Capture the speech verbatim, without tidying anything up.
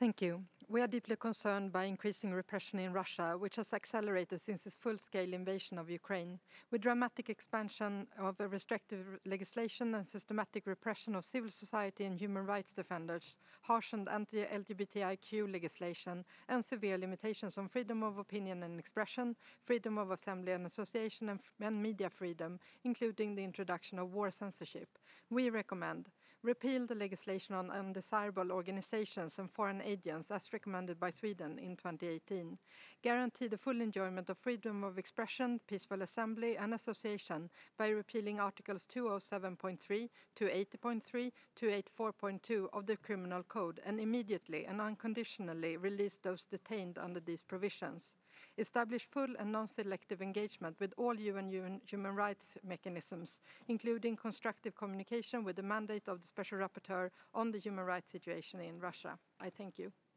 Thank you. We are deeply concerned by increasing repression in Russia, which has accelerated since its full-scale invasion of Ukraine. With dramatic expansion of restrictive legislation and systematic repression of civil society and human rights defenders, harshened anti-L G B T I Q legislation, and severe limitations on freedom of opinion and expression, freedom of assembly and association, and, and media freedom, including the introduction of war censorship, we recommend repeal the legislation on undesirable organizations and foreign agents as recommended by Sweden in twenty eighteen, guarantee the full enjoyment of freedom of expression, peaceful assembly and association by repealing Articles two oh seven point three, two eighty point three, two eighty-four point two of the Criminal Code and immediately and unconditionally release those detained under these provisions. Establish full and non-selective engagement with all U N human rights mechanisms, including constructive communication with the mandate of the Special Rapporteur on the human rights situation in Russia. I thank you.